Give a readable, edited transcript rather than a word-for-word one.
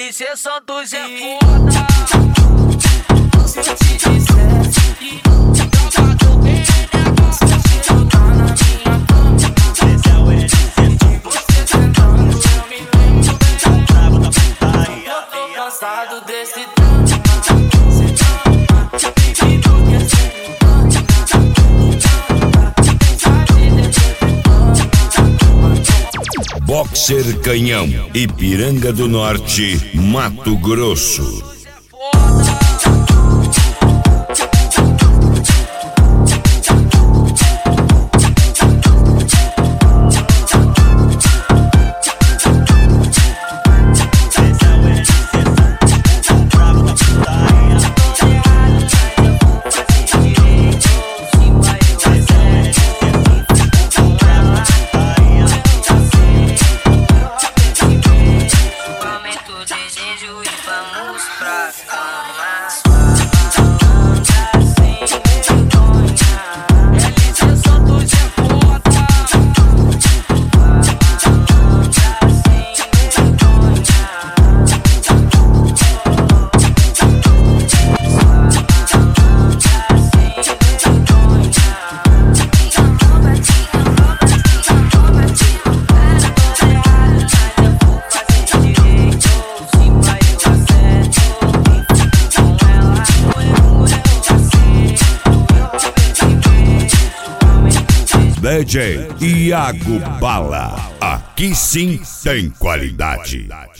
LC Santos é foda. Se eu te dissesse que jogador bem negócio, você tá na minha cama. Esse é o LC Santos. Você tentando, eu me lembro bem. Bravo da putaria. Eu tô cansado desse tanto. Boxer Canhão, Ipiranga do Norte, Mato Grosso. DJ Iago Bala, aqui sim tem qualidade.